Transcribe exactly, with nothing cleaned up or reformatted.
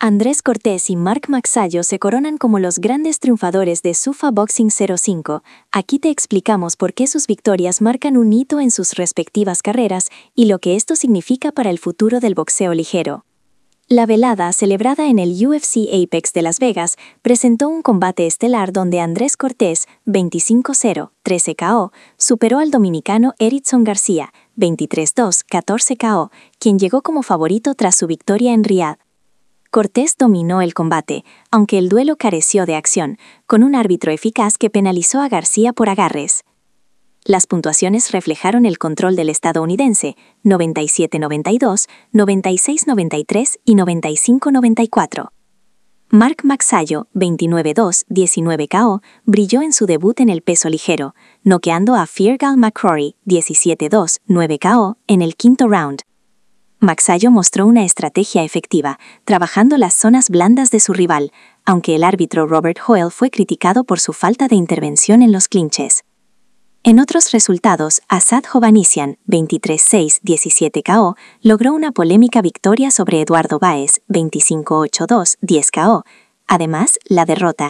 Andrés Cortés y Marc Magsayo se coronan como los grandes triunfadores de Zuffa Boxing cero cinco. Aquí te explicamos por qué sus victorias marcan un hito en sus respectivas carreras y lo que esto significa para el futuro del boxeo ligero. La velada, celebrada en el U F C Apex de Las Vegas, presentó un combate estelar donde Andrés Cortés, veinticinco cero, trece K O, superó al dominicano Erickson García, veintitrés dos, catorce K O, quien llegó como favorito tras su victoria en Riad. Cortés dominó el combate, aunque el duelo careció de acción, con un árbitro eficaz que penalizó a García por agarres. Las puntuaciones reflejaron el control del estadounidense, noventa y siete noventa y dos, noventa y seis noventa y tres y noventa y cinco noventa y cuatro. Marc Magsayo, veintinueve dos, diecinueve K O, brilló en su debut en el peso ligero, noqueando a Fergal McCrory, diecisiete dos, nueve K O, en el quinto round. Magsayo mostró una estrategia efectiva, trabajando las zonas blandas de su rival, aunque el árbitro Robert Hoyle fue criticado por su falta de intervención en los clinches. En otros resultados, Asad Hovhannisyan, veintitrés seis, diecisiete K O, logró una polémica victoria sobre Eduardo Báez, veinticinco ocho dos, diez K O. Además, la derrota,